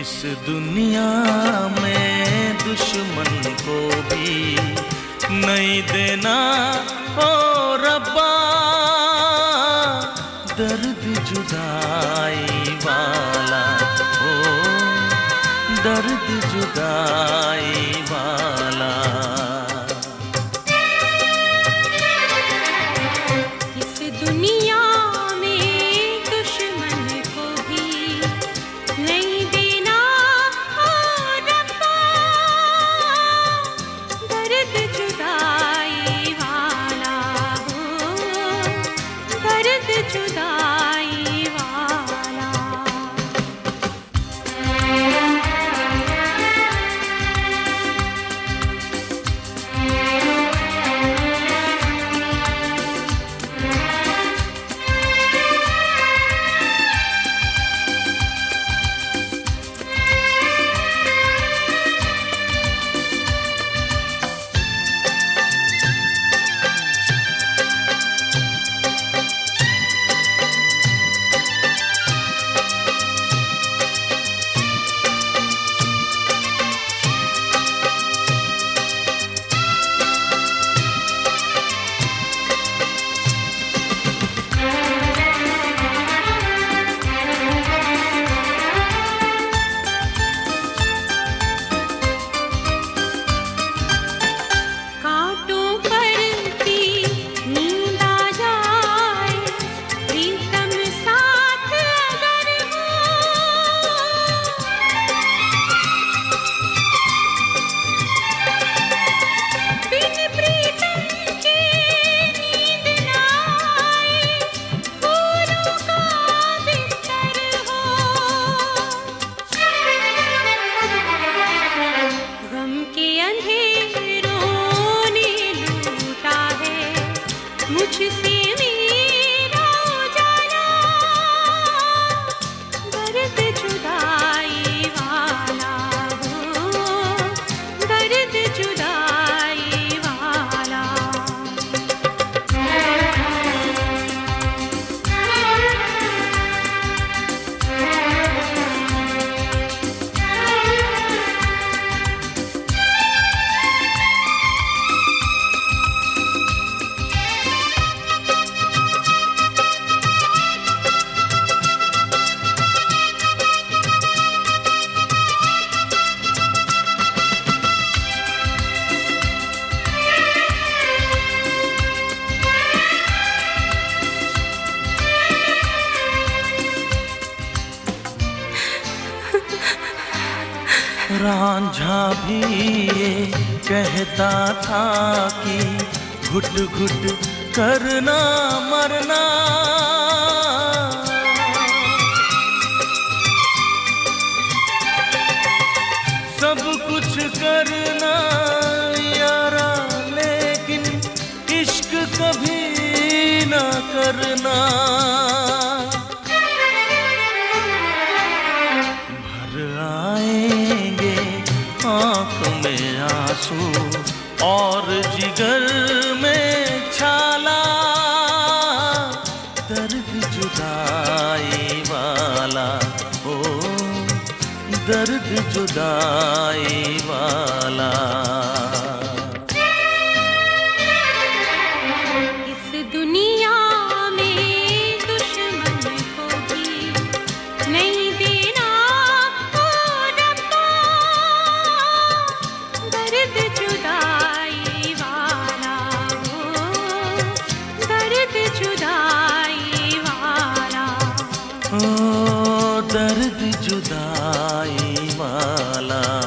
इस दुनिया में दुश्मन को भी नहीं देना ओ रब्बा, दर्द जुदाई वाला, ओ दर्द जुदाई वाला। इस दुनिया में दुश्मन को भी नहीं देना ओ रब्बा, दर्द जुदाई वाला, हो दर्द जुदाई वाला। मुझसे मेरा उजाला, दर्द जुदाई वाला, हो दर्द जुदाई वाला। रांझा भी ये कहता था कि घुट घुट करना मरना, सब कुछ करना यारा, लेकिन इश्क कभी ना करना। आँख में आंसू और जिगर में छाला, दर्द जुदाई वाला, ओ दर्द जुदाई वाला। इस दुनिया में दुश्मन को भी नहीं देना ओ रब्बा, दर्द जुदाई वाला, हो दर्द जुदाई वाला, ओ दर्द जुदाई वाला।